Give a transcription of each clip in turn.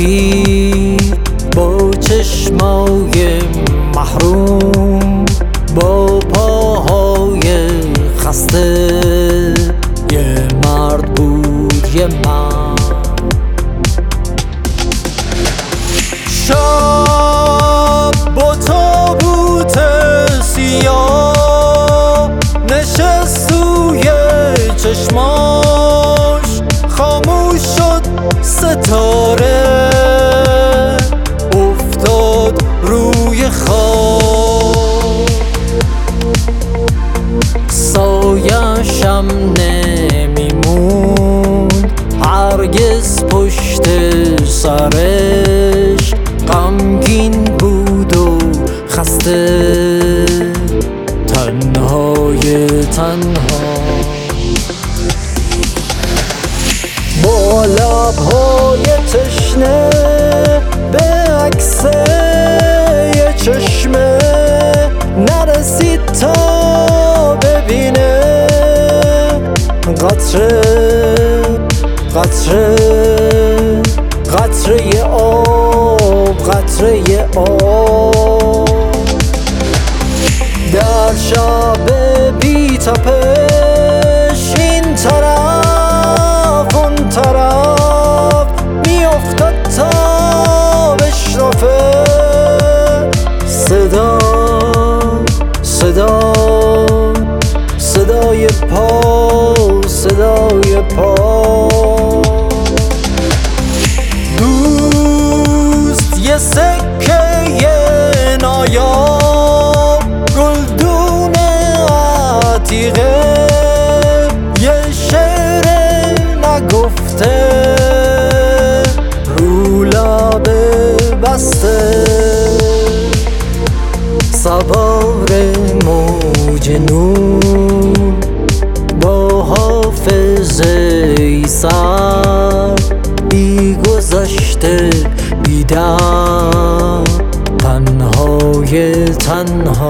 خوابی با چشمای محروم، با پاهای خسته. یه مرد بود یه مرد. شب با تابوت سیاه نشست توی چشماش، خاموش شد ستاره، افتاد روی خواب. سایه‌شم نمیموند هرگز پشت سرش، غمگین بود و خسته، تنهای تنها. با لبهای تشنه به عکس یه چشمه نرسید تا ببینه قطره قطره قطره آب، قطره آب. در شب بی تپش این طرف اون طرف میافتاد تا بشنفه صدا صدا صدای پا، صدای پا. دوست یه سکه یه نایاب، گلدون عتیقه، یه شعر نگفته رو لب بسته. سوار موج نور با حافظه سر، بی گذشته بی درد، تنهای تنها.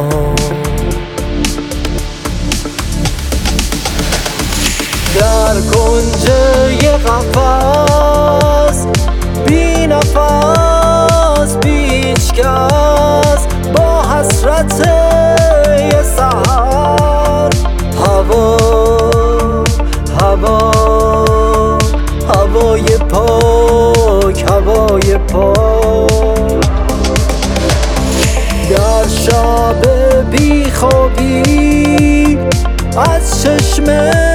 در کنج یه قفس بی نفس، بی هیچ کس، با حسرت یه سحر. هوا هوا هوای پاک، هوای پاک. در شب بی خوابی از چشم